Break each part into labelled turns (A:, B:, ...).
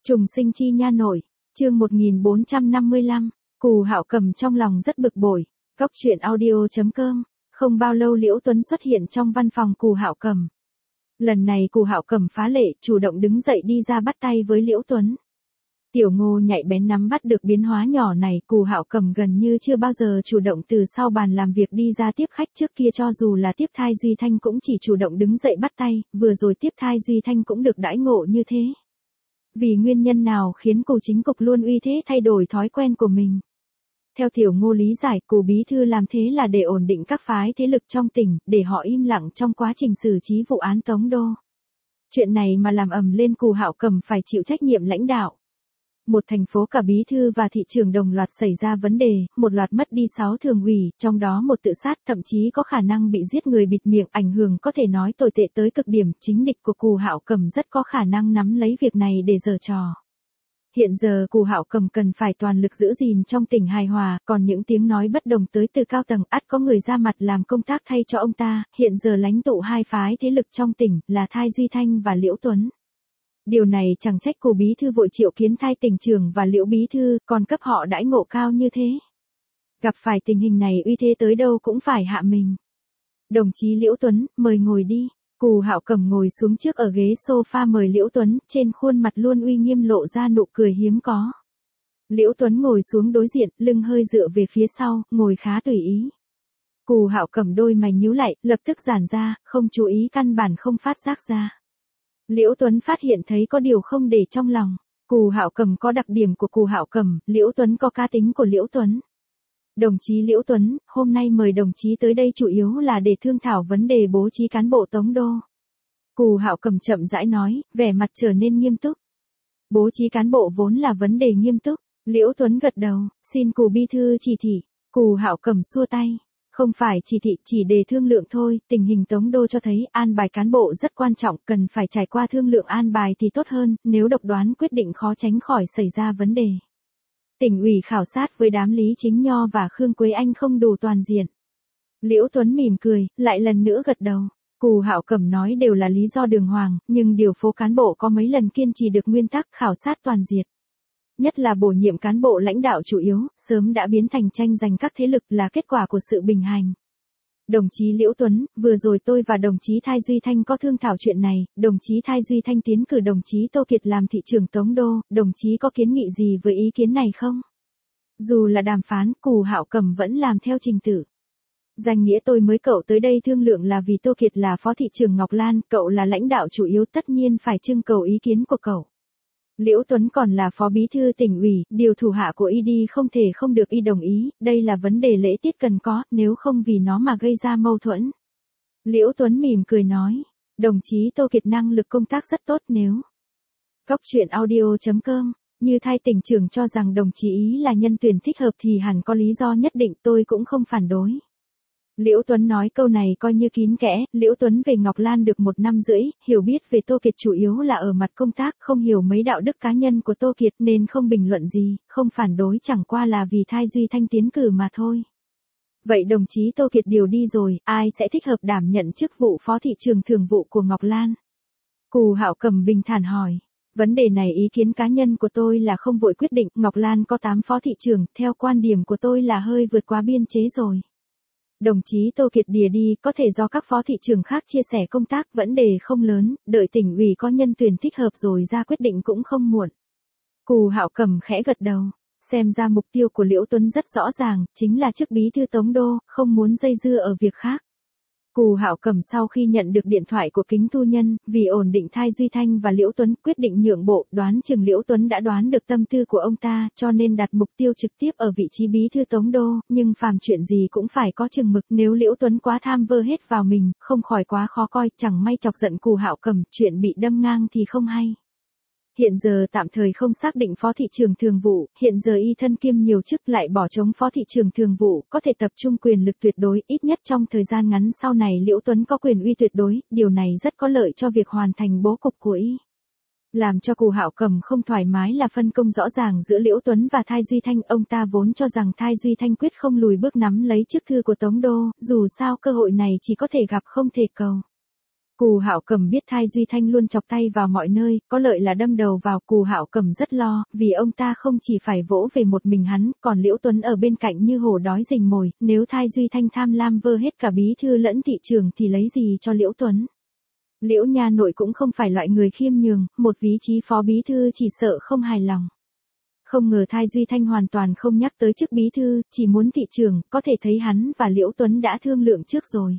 A: Trùng sinh chi nha nội, chương 1455, Cù Hạo Cầm trong lòng rất bực bội. Góc truyện audio.com. Không bao lâu Liễu Tuấn xuất hiện trong văn phòng Cù Hạo Cầm. Lần này Cù Hạo Cầm phá lệ, chủ động đứng dậy đi ra bắt tay với Liễu Tuấn. Tiểu Ngô nhạy bén nắm bắt được biến hóa nhỏ này, Cù Hạo Cầm gần như chưa bao giờ chủ động từ sau bàn làm việc đi ra tiếp khách, trước kia cho dù là tiếp Thai Duy Thanh cũng chỉ chủ động đứng dậy bắt tay, vừa rồi tiếp Thai Duy Thanh cũng được đãi ngộ như thế. Vì nguyên nhân nào khiến Cù chính cục luôn uy thế thay đổi thói quen của mình? Theo Tiểu Ngô lý giải, Cù bí thư làm thế là để ổn định các phái thế lực trong tỉnh, để họ im lặng trong quá trình xử trí vụ án Tống Đô. Chuyện này mà làm ầm lên, Cù Hạo Cầm phải chịu trách nhiệm lãnh đạo. Một thành phố cả bí thư và thị trưởng đồng loạt xảy ra vấn đề, một loạt mất đi 6 thường ủy, trong đó một tự sát, thậm chí có khả năng bị giết người bịt miệng, ảnh hưởng có thể nói tồi tệ tới cực điểm. Chính địch của Cù Hạo Cầm rất có khả năng nắm lấy việc này để giở trò. Hiện giờ Cù Hạo Cầm cần phải toàn lực giữ gìn trong tỉnh hài hòa, còn những tiếng nói bất đồng tới từ cao tầng ắt có người ra mặt làm công tác thay cho ông ta. Hiện giờ lãnh tụ hai phái thế lực trong tỉnh là Thai Duy Thanh và Liễu Tuấn. Điều này chẳng trách Cù bí thư vội triệu kiến Thai tỉnh trưởng và Liễu bí thư, còn cấp họ đãi ngộ cao như thế. Gặp phải tình hình này uy thế tới đâu cũng phải hạ mình. Đồng chí Liễu Tuấn, mời ngồi đi. Cù Hạo Cầm ngồi xuống trước ở ghế sofa mời Liễu Tuấn, trên khuôn mặt luôn uy nghiêm lộ ra nụ cười hiếm có. Liễu Tuấn ngồi xuống đối diện, lưng hơi dựa về phía sau, ngồi khá tùy ý. Cù Hạo Cầm đôi mày nhíu lại, lập tức giãn ra, không chú ý, căn bản không phát giác ra. Liễu Tuấn phát hiện thấy có điều không để trong lòng. Cù Hạo Cầm có đặc điểm của Cù Hạo Cầm, Liễu Tuấn có cá tính của Liễu Tuấn. Đồng chí Liễu Tuấn, hôm nay mời đồng chí tới đây chủ yếu là để thương thảo vấn đề bố trí cán bộ Tống Đô. Cù Hạo Cầm chậm rãi nói, vẻ mặt trở nên nghiêm túc. Bố trí cán bộ vốn là vấn đề nghiêm túc. Liễu Tuấn gật đầu, xin Cù bí thư chỉ thị. Cù Hạo Cầm xua tay. Không phải chỉ thị, chỉ để thương lượng thôi, tình hình Tống Đô cho thấy an bài cán bộ rất quan trọng, cần phải trải qua thương lượng an bài thì tốt hơn, nếu độc đoán quyết định khó tránh khỏi xảy ra vấn đề. Tỉnh ủy khảo sát với đám Lý Chính Nho và Khương Quế Anh không đủ toàn diện. Liễu Tuấn mỉm cười, lại lần nữa gật đầu. Cù Hạo Cầm nói đều là lý do đường hoàng, nhưng điều phối cán bộ có mấy lần kiên trì được nguyên tắc khảo sát toàn diện. Nhất là bổ nhiệm cán bộ lãnh đạo chủ yếu, sớm đã biến thành tranh giành các thế lực là kết quả của sự bình hành. Đồng chí Liễu Tuấn, vừa rồi tôi và đồng chí Thai Duy Thanh có thương thảo chuyện này, đồng chí Thai Duy Thanh tiến cử đồng chí Tô Kiệt làm thị trưởng Tống Đô, đồng chí có kiến nghị gì với ý kiến này không? Dù là đàm phán, Cù Hạo Cầm vẫn làm theo trình tự. Danh nghĩa tôi mới cậu tới đây thương lượng là vì Tô Kiệt là phó thị trưởng Ngọc Lan, cậu là lãnh đạo chủ yếu tất nhiên phải trưng cầu ý kiến của cậu. Liễu Tuấn còn là phó bí thư tỉnh ủy, điều thủ hạ của y đi không thể không được y đồng ý, đây là vấn đề lễ tiết cần có, nếu không vì nó mà gây ra mâu thuẫn. Liễu Tuấn mỉm cười nói, đồng chí Tô Kiệt năng lực công tác rất tốt nếu. Góc truyện audio.com, như Thai tỉnh trưởng cho rằng đồng chí ý là nhân tuyển thích hợp thì hẳn có lý do nhất định, tôi cũng không phản đối. Liễu Tuấn nói câu này coi như kín kẽ, Liễu Tuấn về Ngọc Lan được 1 năm rưỡi, hiểu biết về Tô Kiệt chủ yếu là ở mặt công tác, không hiểu mấy đạo đức cá nhân của Tô Kiệt nên không bình luận gì, không phản đối, chẳng qua là vì Thai Duy Thanh tiến cử mà thôi. Vậy đồng chí Tô Kiệt điều đi rồi, ai sẽ thích hợp đảm nhận chức vụ phó thị trưởng thường vụ của Ngọc Lan? Cù Hạo Cầm bình thản hỏi. Vấn đề này ý kiến cá nhân của tôi là không vội quyết định, Ngọc Lan có 8 phó thị trưởng, theo quan điểm của tôi là hơi vượt quá biên chế rồi. Đồng chí Tô Kiệt đìa đi, có thể do các phó thị trưởng khác chia sẻ công tác, vấn đề không lớn, đợi tỉnh ủy có nhân tuyển thích hợp rồi ra quyết định cũng không muộn. Cù Hạo Cầm khẽ gật đầu, xem ra mục tiêu của Liễu Tuấn rất rõ ràng, chính là chức bí thư Tống Đô, không muốn dây dưa ở việc khác. Cù Hạo Cầm sau khi nhận được điện thoại của Kính Thu Nhân, vì ổn định Thai Duy Thanh và Liễu Tuấn quyết định nhượng bộ, đoán chừng Liễu Tuấn đã đoán được tâm tư của ông ta, cho nên đặt mục tiêu trực tiếp ở vị trí bí thư Tống Đô, nhưng phàm chuyện gì cũng phải có chừng mực, nếu Liễu Tuấn quá tham vơ hết vào mình, không khỏi quá khó coi, chẳng may chọc giận Cù Hạo Cầm, chuyện bị đâm ngang thì không hay. Hiện giờ tạm thời không xác định phó thị trưởng thường vụ, hiện giờ y thân kiêm nhiều chức lại bỏ trống phó thị trưởng thường vụ, có thể tập trung quyền lực tuyệt đối, ít nhất trong thời gian ngắn sau này Liễu Tuấn có quyền uy tuyệt đối, điều này rất có lợi cho việc hoàn thành bố cục của y. Làm cho Cù Hạo Cầm không thoải mái là phân công rõ ràng giữa Liễu Tuấn và Thai Duy Thanh, ông ta vốn cho rằng Thai Duy Thanh quyết không lùi bước nắm lấy chức thư của Tống Đô, dù sao cơ hội này chỉ có thể gặp không thể cầu. Cù Hạo Cầm biết Thai Duy Thanh luôn chọc tay vào mọi nơi, có lợi là đâm đầu vào. Cù Hạo Cầm rất lo, vì ông ta không chỉ phải vỗ về một mình hắn, còn Liễu Tuấn ở bên cạnh như hổ đói rình mồi, nếu Thai Duy Thanh tham lam vơ hết cả bí thư lẫn thị trường thì lấy gì cho Liễu Tuấn. Liễu nha nội cũng không phải loại người khiêm nhường, một vị trí phó bí thư chỉ sợ không hài lòng. Không ngờ Thai Duy Thanh hoàn toàn không nhắc tới chức bí thư, chỉ muốn thị trường, có thể thấy hắn và Liễu Tuấn đã thương lượng trước rồi.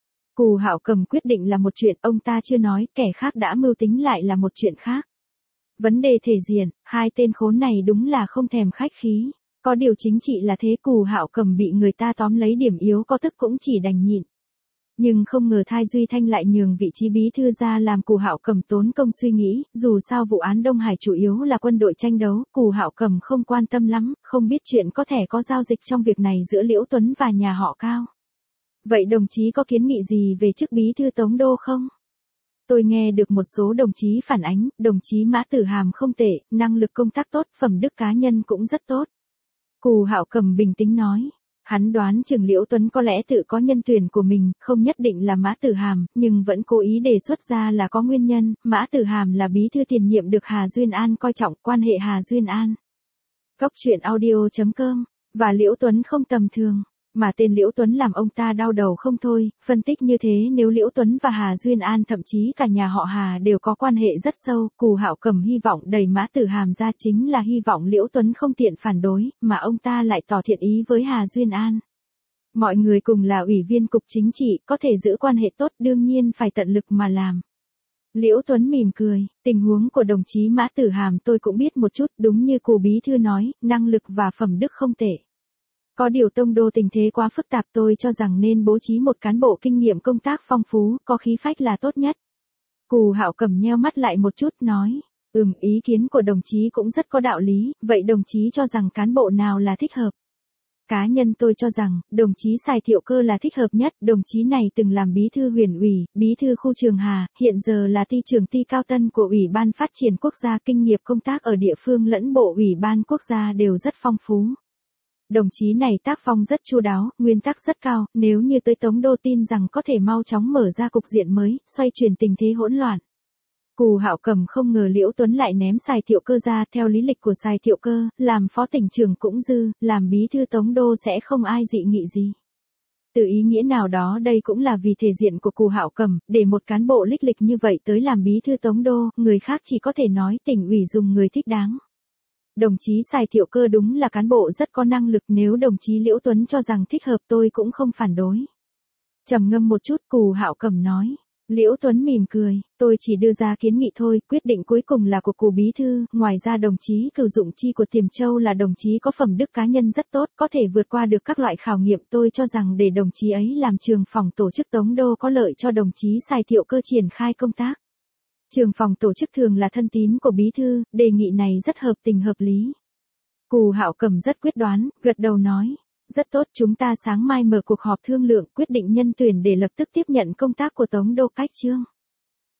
A: Cù Hạo Cầm quyết định là một chuyện, ông ta chưa nói, kẻ khác đã mưu tính lại là một chuyện khác. Vấn đề thể diện, hai tên khốn này đúng là không thèm khách khí. Có điều chính trị là thế, Cù Hạo Cầm bị người ta tóm lấy điểm yếu có tức cũng chỉ đành nhịn. Nhưng không ngờ Thai Duy Thanh lại nhường vị trí bí thư ra làm Cù Hạo Cầm tốn công suy nghĩ, dù sao vụ án Đông Hải chủ yếu là quân đội tranh đấu, Cù Hạo Cầm không quan tâm lắm, không biết chuyện có thể có giao dịch trong việc này giữa Liễu Tuấn và nhà họ Cao. Vậy đồng chí có kiến nghị gì về chức bí thư Tống Đô không? Tôi nghe được một số đồng chí phản ánh, đồng chí Mã Tử Hàm không tệ, năng lực công tác tốt, phẩm đức cá nhân cũng rất tốt. Cù Hạo Cầm bình tĩnh nói. Hắn đoán chừng Liễu Tuấn có lẽ tự có nhân tuyển của mình, không nhất định là Mã Tử Hàm, nhưng vẫn cố ý đề xuất ra là có nguyên nhân. Mã Tử Hàm là bí thư tiền nhiệm được Hà Duyên An coi trọng, quan hệ Hà Duyên An. Góc truyện audio.com, và Liễu Tuấn không tầm thường. Mà tên Liễu Tuấn làm ông ta đau đầu không thôi, phân tích như thế nếu Liễu Tuấn và Hà Duyên An thậm chí cả nhà họ Hà đều có quan hệ rất sâu, Cù Hạo Cầm hy vọng đẩy Mã Tử Hàm ra chính là hy vọng Liễu Tuấn không tiện phản đối, mà ông ta lại tỏ thiện ý với Hà Duyên An. Mọi người cùng là ủy viên cục chính trị, có thể giữ quan hệ tốt đương nhiên phải tận lực mà làm. Liễu Tuấn mỉm cười, tình huống của đồng chí Mã Tử Hàm tôi cũng biết một chút, đúng như Cù bí thư nói, năng lực và phẩm đức không tệ. Có điều Tông Đô tình thế quá phức tạp, tôi cho rằng nên bố trí một cán bộ kinh nghiệm công tác phong phú, có khí phách là tốt nhất. Cù Hạo Cầm nheo mắt lại một chút nói, ý kiến của đồng chí cũng rất có đạo lý, vậy đồng chí cho rằng cán bộ nào là thích hợp? Cá nhân tôi cho rằng, đồng chí Sài Thiệu Cơ là thích hợp nhất, đồng chí này từng làm bí thư huyện ủy, bí thư khu Trường Hà, hiện giờ là ty trưởng ty cao tân của Ủy ban Phát triển Quốc gia, kinh nghiệm công tác ở địa phương lẫn Bộ Ủy ban Quốc gia đều rất phong phú. Đồng chí này tác phong rất chu đáo, nguyên tắc rất cao, nếu như tới Tống Đô tin rằng có thể mau chóng mở ra cục diện mới, xoay chuyển tình thế hỗn loạn. Cù Hạo Cầm không ngờ Liễu Tuấn lại ném Sài Thiệu Cơ ra, theo lý lịch của Sài Thiệu Cơ, làm phó tỉnh trưởng cũng dư, làm bí thư Tống Đô sẽ không ai dị nghị gì. Từ ý nghĩa nào đó đây cũng là vì thể diện của Cù Hạo Cầm, để một cán bộ lích lịch như vậy tới làm bí thư Tống Đô, người khác chỉ có thể nói tỉnh ủy dùng người thích đáng. Đồng chí Sài Thiệu Cơ đúng là cán bộ rất có năng lực, nếu đồng chí Liễu Tuấn cho rằng thích hợp tôi cũng không phản đối. Trầm ngâm một chút, Cù Hạo Cầm nói. Liễu Tuấn mỉm cười, tôi chỉ đưa ra kiến nghị thôi, quyết định cuối cùng là của Cù bí thư, ngoài ra đồng chí Cửu Dụng Chi của Tiềm Châu là đồng chí có phẩm đức cá nhân rất tốt, có thể vượt qua được các loại khảo nghiệm, tôi cho rằng để đồng chí ấy làm trường phòng tổ chức Tống Đô có lợi cho đồng chí Sài Thiệu Cơ triển khai công tác. Trường phòng tổ chức thường là thân tín của bí thư, đề nghị này rất hợp tình hợp lý. Cù Hạo Cầm rất quyết đoán, gật đầu nói. Rất tốt, chúng ta sáng mai mở cuộc họp thương lượng quyết định nhân tuyển để lập tức tiếp nhận công tác của Tống Đô Cách Trương.